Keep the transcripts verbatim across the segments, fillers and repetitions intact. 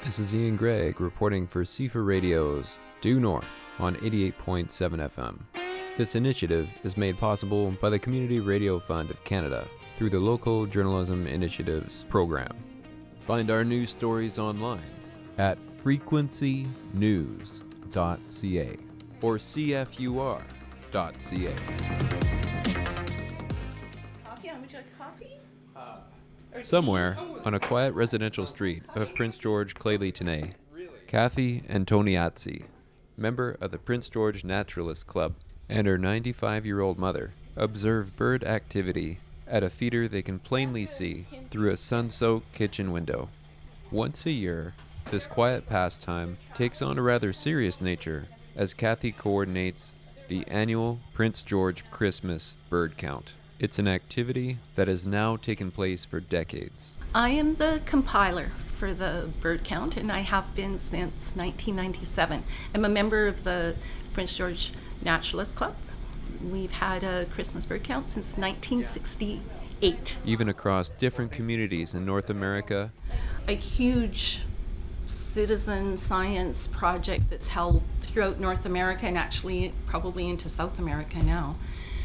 This is Ian Gregg reporting for C F A Radio's Due North on eighty-eight point seven F M. This initiative is made possible by the Community Radio Fund of Canada through the Local Journalism Initiatives program. Find our news stories online at frequency news dot c a or c f u r dot c a. Coffee? Would you like coffee? Uh, Somewhere on a quiet residential street of Prince George, Clay-Leetonay, Kathy Antoniazzi, member of the Prince George Naturalist Club, and her ninety-five-year-old mother observe bird activity at a feeder they can plainly see through a sun-soaked kitchen window. Once a year, this quiet pastime takes on a rather serious nature as Kathy coordinates the annual Prince George Christmas bird count. It's an activity that has now taken place for decades. I am the compiler for the bird count, and I have been since nineteen ninety-seven. I'm a member of the Prince George Naturalist Club. We've had a Christmas bird count since nineteen sixty-eight. Even across different communities in North America. A huge citizen science project that's held throughout North America and actually probably into South America now.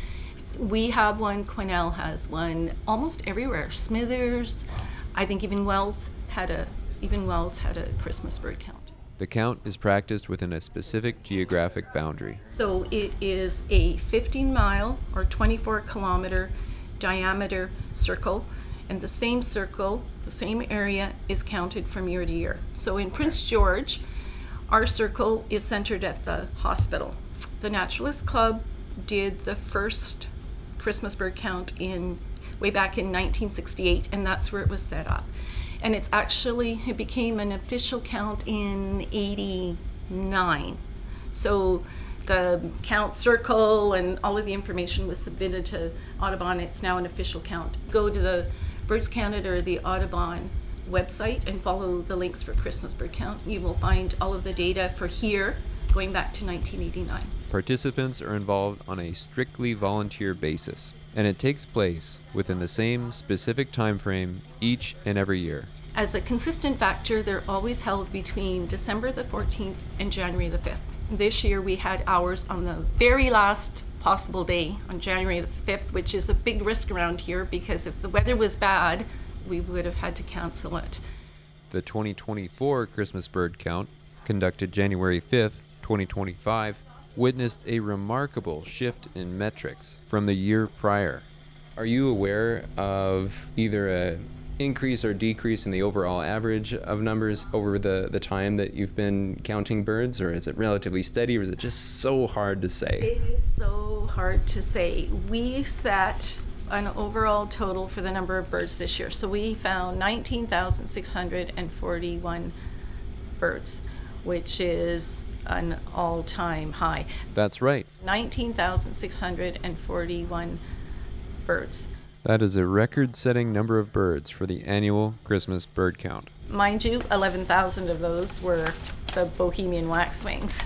We have one, Quesnel has one, almost everywhere. Smithers, I think even Wells had a even Wells had a Christmas bird count. The count is practiced within a specific geographic boundary. So it is a fifteen mile or twenty-four kilometer diameter circle, and the same circle, the same area is counted from year to year. So in Prince George, our circle is centered at the hospital. The Naturalist Club did the first Christmas bird count in way back in nineteen sixty-eight, and that's where it was set up. And it's actually, it became an official count in eighty-nine. So the count circle and all of the information was submitted to Audubon. It's now an official count. Go to the Birds Canada or the Audubon website and follow the links for Christmas bird count. You will find all of the data for here going back to nineteen eighty-nine. Participants are involved on a strictly volunteer basis, and it takes place within the same specific time frame each and every year. As a consistent factor, they're always held between December the fourteenth and January the fifth. This year we had ours on the very last possible day on January the fifth, which is a big risk around here because if the weather was bad, we would have had to cancel it. The twenty twenty-four Christmas bird count, conducted January fifth, twenty twenty-five, witnessed a remarkable shift in metrics from the year prior. Are you aware of either a increase or decrease in the overall average of numbers over the, the time that you've been counting birds, or is it relatively steady, or is it just so hard to say? It is so hard to say. We set an overall total for the number of birds this year. So we found nineteen thousand six hundred forty-one birds, which is an all-time high. That's right. nineteen thousand six hundred forty-one birds. That is a record-setting number of birds for the annual Christmas bird count. Mind you, eleven thousand of those were the Bohemian waxwings.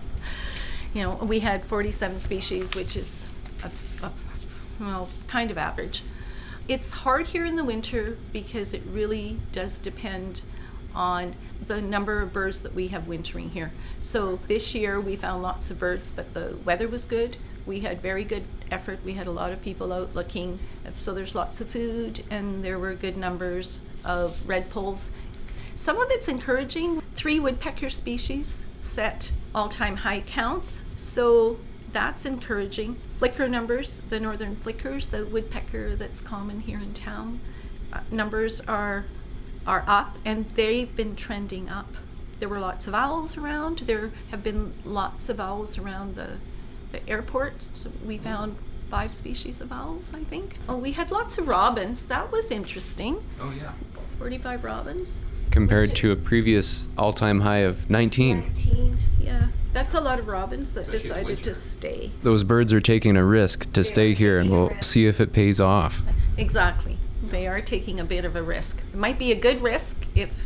You know, we had forty-seven species, which is a, a, well, kind of average. It's hard here in the winter because it really does depend on the number of birds that we have wintering here. So this year we found lots of birds, but the weather was good. We had very good effort. We had a lot of people out looking, and so there's lots of food, and there were good numbers of redpolls. Some of it's encouraging. Three woodpecker species set all-time high counts, so that's encouraging. Flicker numbers, the northern flickers, the woodpecker that's common here in town, uh, numbers are are up, and they've been trending up. There were lots of owls around. There have been lots of owls around the, the airport. So we found five species of owls, I think. Oh, we had lots of robins. That was interesting. Oh, yeah. forty-five robins. Compared to a previous all-time high of nineteen. nineteen, yeah. That's a lot of robins that decided to stay. Those birds are taking a risk to stay here, and we'll see if it pays off. Exactly. They are taking a bit of a risk. It might be a good risk. If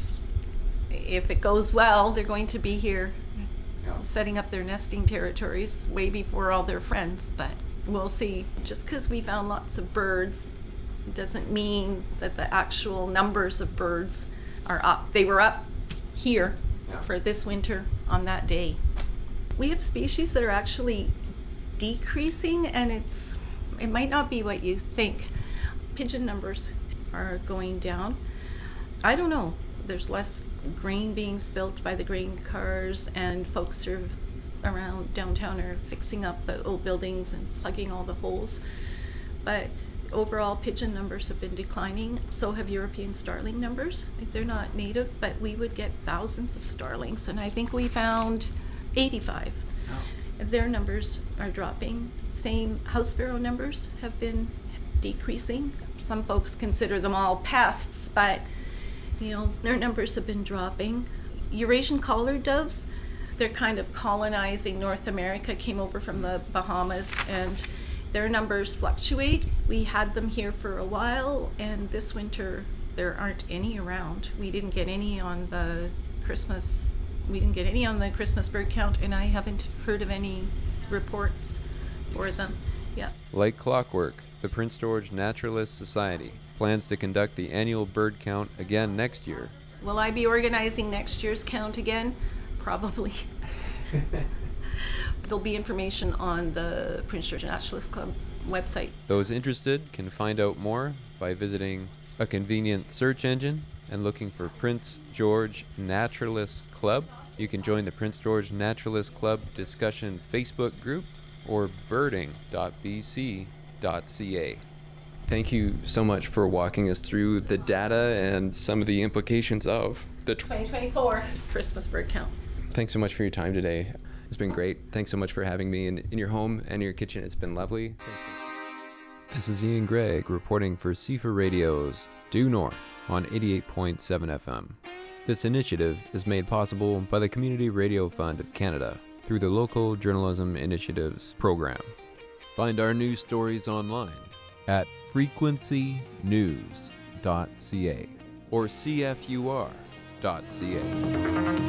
if it goes well, they're going to be here setting up their nesting territories way before all their friends, but we'll see. Just because we found lots of birds doesn't mean that the actual numbers of birds are up. They were up here for this winter on that day. We have species that are actually decreasing, and it's it might not be what you think. Pigeon numbers are going down. I don't know. There's less grain being spilt by the grain cars, and folks are around downtown are fixing up the old buildings and plugging all the holes. But overall, pigeon numbers have been declining. So have European starling numbers. Like, they're not native, but we would get thousands of starlings, and I think we found eighty-five. Oh. Their numbers are dropping. Same house sparrow numbers have been decreasing. Some folks consider them all pests, but you know, their numbers have been dropping. Eurasian collared doves, they're kind of colonizing North America, came over from the Bahamas, and their numbers fluctuate. We had them here for a while, and this winter there aren't any around. We didn't get any on the Christmas, we didn't get any on the Christmas bird count, and I haven't heard of any reports for them. Yeah. Like clockwork, the Prince George Naturalist Society plans to conduct the annual bird count again next year. Will I be organizing next year's count again? Probably. There'll be information on the Prince George Naturalist Club website. Those interested can find out more by visiting a convenient search engine and looking for Prince George Naturalist Club. You can join the Prince George Naturalist Club discussion Facebook group or birding dot b c dot c a. Thank you so much for walking us through the data and some of the implications of the twenty twenty-four Christmas bird count. Thanks so much for your time today. It's been great. Thanks so much for having me in, in your home and your kitchen. It's been lovely. Thanks. This is Ian Gregg reporting for C F A Radio's Due North on eighty-eight point seven F M. This initiative is made possible by the Community Radio Fund of Canada through the Local Journalism Initiatives program. Find our news stories online at frequency news dot c a or c f u r dot c a.